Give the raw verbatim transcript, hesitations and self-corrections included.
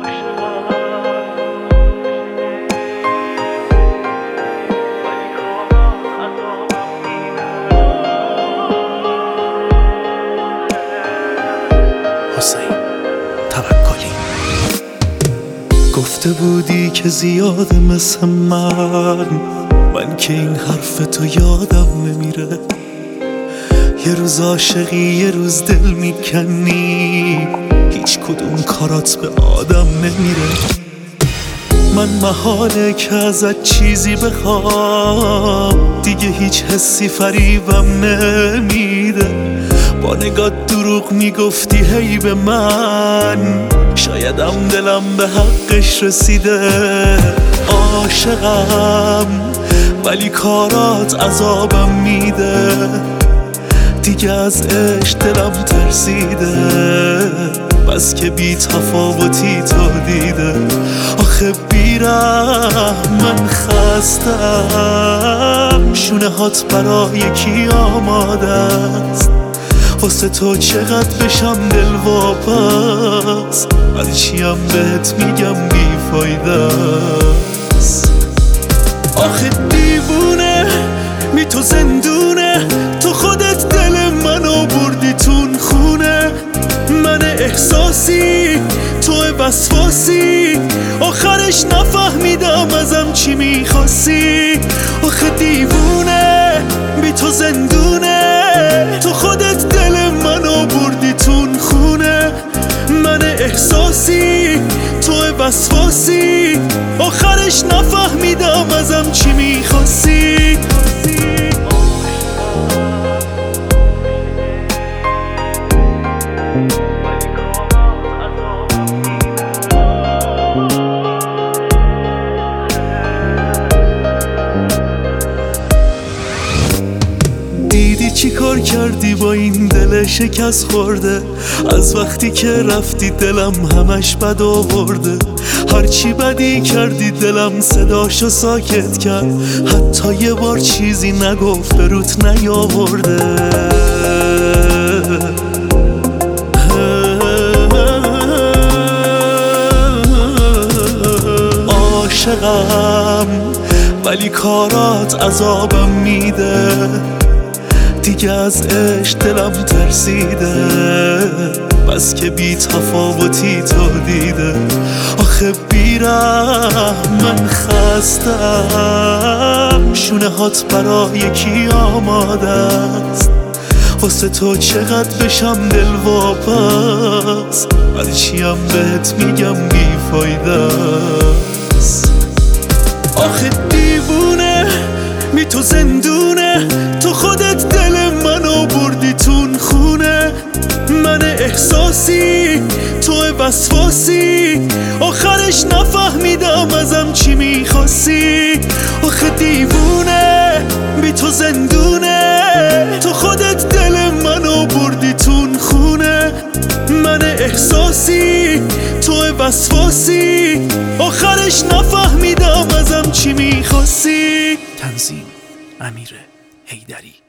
حسین توکلی. گفته بودی که زیاد مثل من من که این حرف تو یادم نمیره. یه روز عاشقی یه روز دل میکنی، هیچ کدوم کارات به آدم نمیره. من محاله که ازت چیزی بخوام، دیگه هیچ حسی فریبم نمیده. با نگاه دروغ میگفتی هی به من، شایدم دلم به حقش رسیده. عاشقم ولی کارات عذابم میده، دیگه از عشق دلم ترسیده. بس که بی تفاوتی تو دیده. آخه بیرم من خستم، شونه هات برای کی آماده است؟ واسه تو چقدر بشم دل واپس، هرچیم بهت میگم بیفایده است. آخه دیوونه می تو زندونه، تو خودت دل منو بردی تون خونه. من احساسی تو وسواسی، آخرش نفهمیدم ازم چی میخواستی. آخه دیوونه بی تو زندونه، تو خودت دل منو بردی تون خونه. من احساسی تو وسواسی، آخرش نفهمیدم ازم چی میخواستی. دیدی چی کار کردی با این دل شکست خورده؟ از وقتی که رفتی دلم همش بد آورده. هرچی بدی کردی دلم صداشو ساکت کرد، حتی یه بار چیزی نگفت به روت نیاورده. عاشقم ولی کارات عذابم میده، دیگه از عشق دلم ترسیده. بس که بی تفاوتی تو دیده. آخه بیرم من خستم، شونه هات برای کی آماده است؟ واسه تو چقدر بشم دل واپس، هرچیم بهت میگم بیفایده است. آخه دیوونه می تو زندونه، تو خودت دل منو بردی تون خونه. من احساسی تو وسواسی، آخرش نفهمیدم ازم چی میخواستی. آخه دیوونه بی تو زندونه، تو خودت دل منو بردی تون خونه. من احساسی تو وسواسی، آخرش نفهمیدم ازم چی میخواستی. تنظیم امیر حیدری.